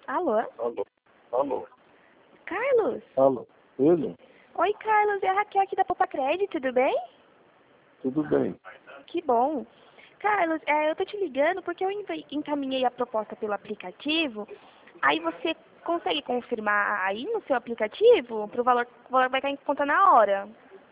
Alô? Alô? Alô? Carlos? Alô? Ele? Oi, Carlos. É a Raquel aqui da Poupa Crédito, tudo bem? Tudo bem. Que bom. Carlos, eu tô te ligando porque eu encaminhei a proposta pelo aplicativo. Aí você consegue confirmar aí no seu aplicativo pro valor, o valor vai cair em conta na hora.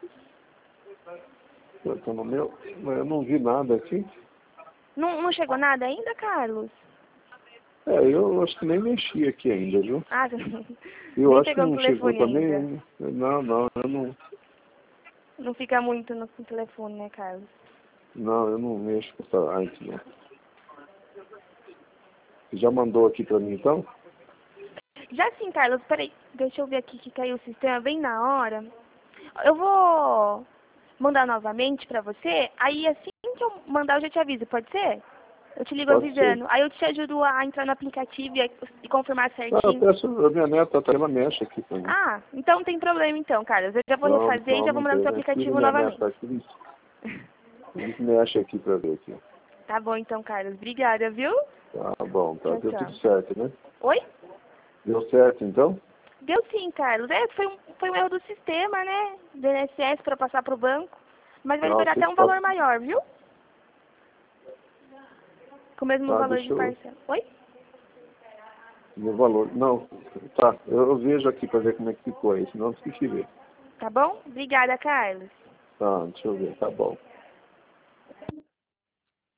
Eu tô no meu, mas eu não vi nada aqui. Não chegou nada ainda, Carlos? Eu acho que nem mexi aqui ainda, viu? Ah, Eu nem acho que pegou no não chegou telefone ainda. também. Não, eu não. Não fica muito no telefone, né, Carlos? Não, eu não mexo com essa arte, não. Você já mandou aqui pra mim então? Já sim, Carlos, peraí, deixa eu ver aqui que caiu o sistema bem na hora. Eu vou mandar novamente pra você, aí assim que eu mandar eu já te aviso, pode ser? Eu te ligo Pode ser. avisando, aí eu te ajudo a entrar no aplicativo e confirmar Não, eu certinho. peço, a minha neta até ela mexe aqui pra mim. Ah, então não tem problema então, Carlos. Eu já vou Não, refazer e não, já vou não mandar no tem. seu Né? Filho aplicativo minha novamente. neta aqui, eles mexem aqui pra ver aqui. Tá bom então, Carlos. Obrigada, viu? Tá bom, tá. Tchau, Deu tchau. tudo certo, né? Oi? Deu certo então? Deu sim, Carlos. Foi um erro do sistema, né? Do INSS para passar pro banco. Mas vai Não, liberar você até um pode. valor maior, viu? Com o mesmo Tá, valor deixa de eu. parcela. Oi? Meu valor. Não, tá. Eu vejo aqui pra ver como é que ficou aí, senão eu esqueci de ver. Tá bom? Obrigada, Carlos. Tá, deixa eu ver, tá bom.